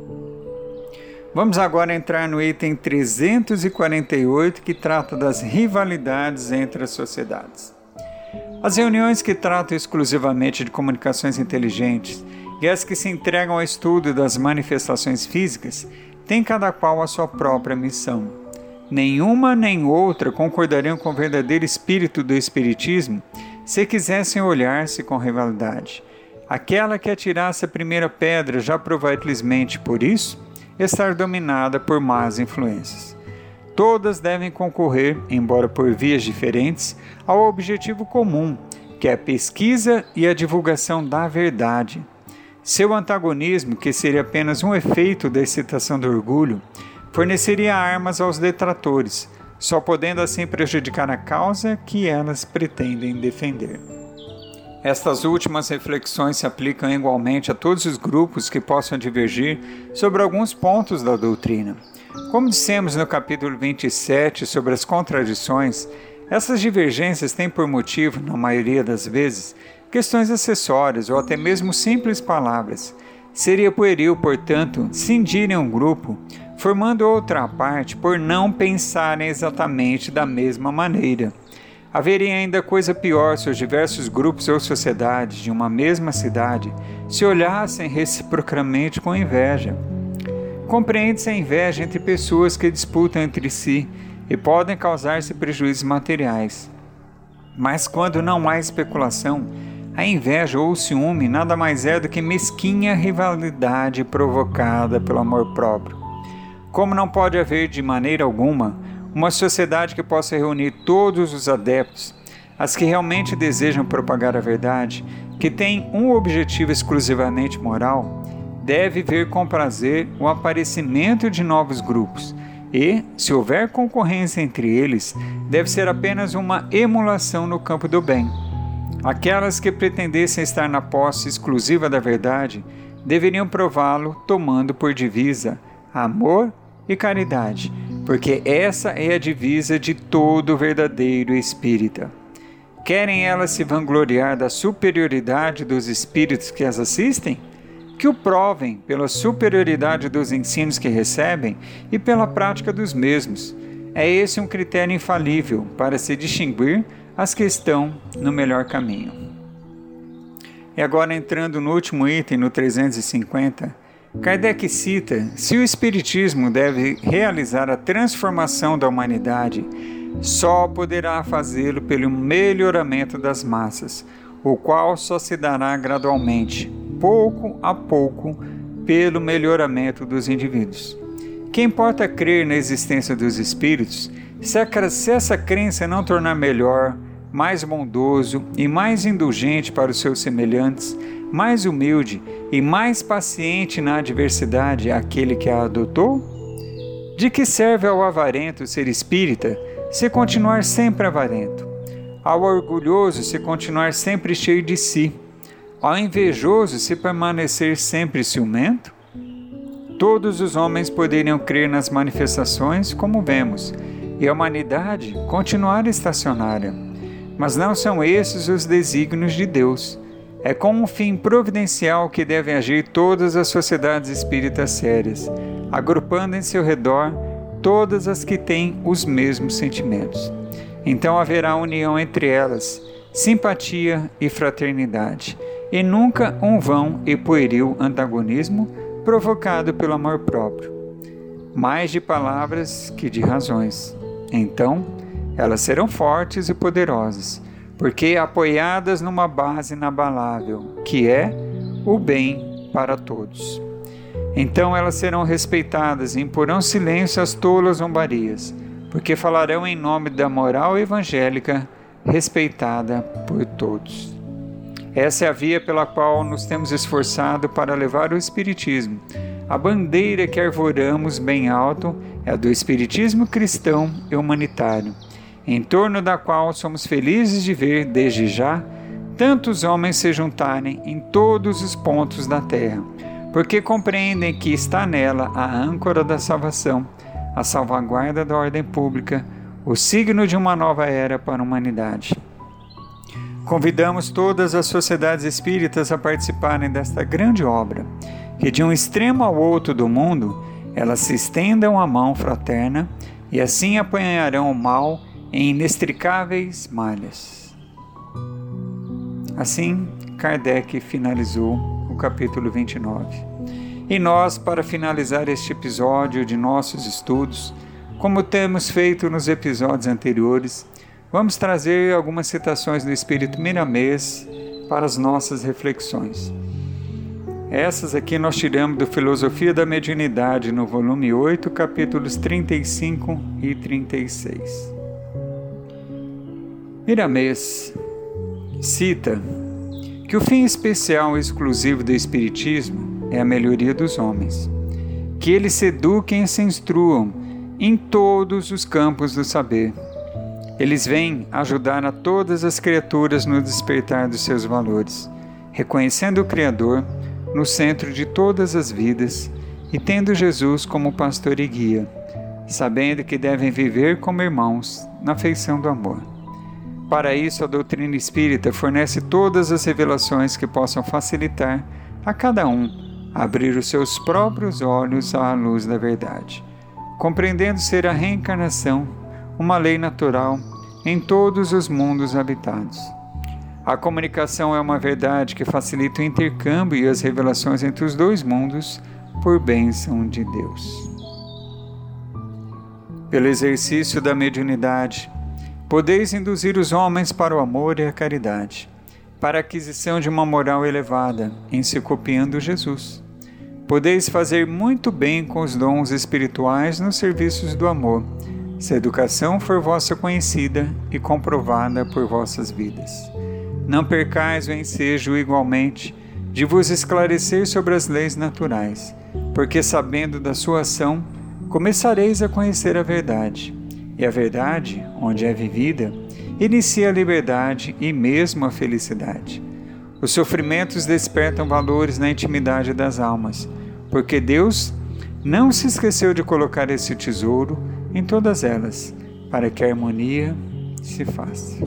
Vamos agora entrar no item trezentos e quarenta e oito, que trata das rivalidades entre as sociedades. As reuniões que tratam exclusivamente de comunicações inteligentes e as que se entregam ao estudo das manifestações físicas têm cada qual a sua própria missão. Nenhuma nem outra concordariam com o verdadeiro espírito do Espiritismo se quisessem olhar-se com rivalidade. Aquela que atirasse a primeira pedra já provavelmente por isso estar dominada por más influências. Todas devem concorrer, embora por vias diferentes, ao objetivo comum, que é a pesquisa e a divulgação da verdade. Seu antagonismo, que seria apenas um efeito da excitação do orgulho, forneceria armas aos detratores, só podendo assim prejudicar a causa que elas pretendem defender. Estas últimas reflexões se aplicam igualmente a todos os grupos que possam divergir sobre alguns pontos da doutrina. Como dissemos no capítulo vinte e sete sobre as contradições, essas divergências têm por motivo, na maioria das vezes, questões acessórias ou até mesmo simples palavras. Seria pueril, portanto, cindirem um grupo, formando outra parte por não pensarem exatamente da mesma maneira. Haveria ainda coisa pior se os diversos grupos ou sociedades de uma mesma cidade se olhassem reciprocamente com inveja. Compreende-se a inveja entre pessoas que disputam entre si e podem causar-se prejuízos materiais. Mas quando não há especulação, a inveja ou o ciúme nada mais é do que mesquinha rivalidade provocada pelo amor próprio. Como não pode haver de maneira alguma uma sociedade que possa reunir todos os adeptos, as que realmente desejam propagar a verdade, que tem um objetivo exclusivamente moral, deve ver com prazer o aparecimento de novos grupos e, se houver concorrência entre eles, deve ser apenas uma emulação no campo do bem. Aquelas que pretendessem estar na posse exclusiva da verdade deveriam prová-lo tomando por divisa amor e caridade, porque essa é a divisa de todo verdadeiro espírita. Querem elas se vangloriar da superioridade dos espíritos que as assistem? Que o provem pela superioridade dos ensinos que recebem e pela prática dos mesmos. É esse um critério infalível para se distinguir as que estão no melhor caminho. E agora, entrando no último item, no trezentos e cinquenta, Kardec cita: se o Espiritismo deve realizar a transformação da humanidade, só poderá fazê-lo pelo melhoramento das massas, o qual só se dará gradualmente, pouco a pouco, pelo melhoramento dos indivíduos. Que importa crer na existência dos espíritos, se, a, se essa crença não tornar melhor, mais bondoso e mais indulgente para os seus semelhantes, mais humilde e mais paciente na adversidade aquele que a adotou? De que serve ao avarento ser espírita se continuar sempre avarento? Ao orgulhoso se continuar sempre cheio de si? Ao invejoso se permanecer sempre ciumento? Todos os homens poderiam crer nas manifestações, como vemos, e a humanidade continuar estacionária. Mas não são esses os desígnios de Deus. É com um fim providencial que devem agir todas as sociedades espíritas sérias, agrupando em seu redor todas as que têm os mesmos sentimentos. Então haverá união entre elas, simpatia e fraternidade, e nunca um vão e pueril antagonismo provocado pelo amor próprio. Mais de palavras que de razões. Então, elas serão fortes e poderosas, porque apoiadas numa base inabalável, que é o bem para todos. Então elas serão respeitadas e imporão silêncio às tolas zombarias, porque falarão em nome da moral evangélica respeitada por todos. Essa é a via pela qual nos temos esforçado para levar o Espiritismo. A bandeira que arvoramos bem alto é a do Espiritismo cristão e humanitário, em torno da qual somos felizes de ver, desde já, tantos homens se juntarem em todos os pontos da terra, porque compreendem que está nela a âncora da salvação, a salvaguarda da ordem pública, o signo de uma nova era para a humanidade. Convidamos todas as sociedades espíritas a participarem desta grande obra, que de um extremo ao outro do mundo, elas se estendam a mão fraterna e assim apanharão o mal em inextricáveis malhas. Assim, Kardec finalizou o capítulo vinte e nove. E nós, para finalizar este episódio de nossos estudos, como temos feito nos episódios anteriores, vamos trazer algumas citações do Espírito Miramês para as nossas reflexões. Essas aqui nós tiramos do Filosofia da Mediunidade, no volume oito, capítulos trinta e cinco e trinta e seis. Miramês cita que o fim especial e exclusivo do Espiritismo é a melhoria dos homens, que eles se eduquem e se instruam em todos os campos do saber. Eles vêm ajudar a todas as criaturas no despertar dos seus valores, reconhecendo o Criador no centro de todas as vidas e tendo Jesus como pastor e guia, sabendo que devem viver como irmãos na feição do amor. Para isso, a doutrina espírita fornece todas as revelações que possam facilitar a cada um abrir os seus próprios olhos à luz da verdade, compreendendo ser a reencarnação uma lei natural em todos os mundos habitados. A comunicação é uma verdade que facilita o intercâmbio e as revelações entre os dois mundos por bênção de Deus. Pelo exercício da mediunidade, podeis induzir os homens para o amor e a caridade, para a aquisição de uma moral elevada, em se copiando Jesus. Podeis fazer muito bem com os dons espirituais nos serviços do amor, se a educação for vossa conhecida e comprovada por vossas vidas. Não percais o ensejo igualmente de vos esclarecer sobre as leis naturais, porque sabendo da sua ação, começareis a conhecer a verdade. E a verdade, onde é vivida, inicia a liberdade e mesmo a felicidade. Os sofrimentos despertam valores na intimidade das almas, porque Deus não se esqueceu de colocar esse tesouro em todas elas, para que a harmonia se faça.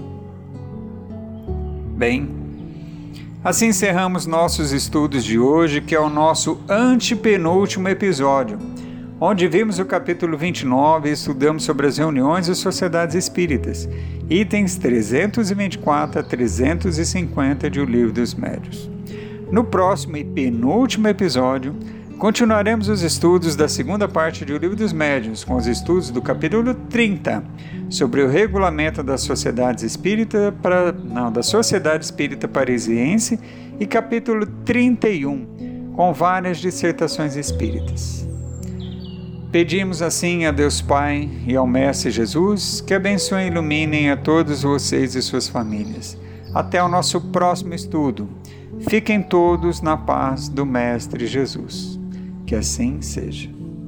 Bem, assim encerramos nossos estudos de hoje, que é o nosso antepenúltimo episódio, onde vimos o capítulo vinte e nove e estudamos sobre as reuniões e sociedades espíritas, itens trezentos e vinte e quatro a trezentos e cinquenta de O Livro dos Médiuns. No próximo e penúltimo episódio, continuaremos os estudos da segunda parte de O Livro dos Médiuns, com os estudos do capítulo trinta, sobre o regulamento da Sociedade Espírita, para, não, da Sociedade Espírita Parisiense, e capítulo trinta e um, com várias dissertações espíritas. Pedimos assim a Deus Pai e ao Mestre Jesus que abençoem e iluminem a todos vocês e suas famílias. Até o nosso próximo estudo. Fiquem todos na paz do Mestre Jesus. Que assim seja.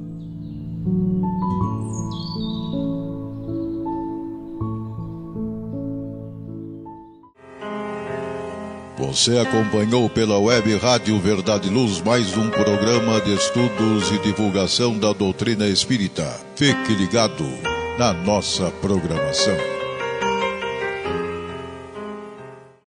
Você acompanhou pela Web Rádio Verdade e Luz mais um programa de estudos e divulgação da doutrina espírita. Fique ligado na nossa programação.